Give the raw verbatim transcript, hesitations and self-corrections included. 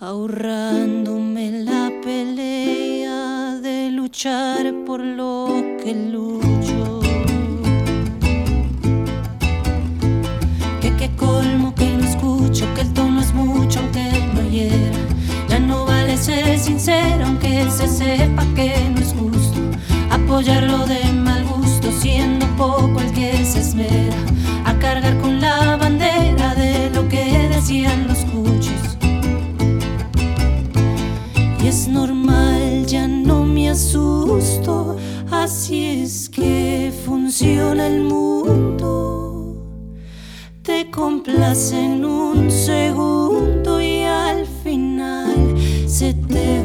ahorrándome la pelea de luchar por lo que lucho. Que qué colmo que no escucho, que el tono es mucho aunque no hiera. Ya no vale ser sincera aunque se sepa que no es justo apoyarlo de mal gusto, siendo poco el que se esmera a cargar con la bandera de lo que decían los cuchos. Y es normal, ya no me asusto, así es que funciona el mundo. Te complace en un segundo y al final se te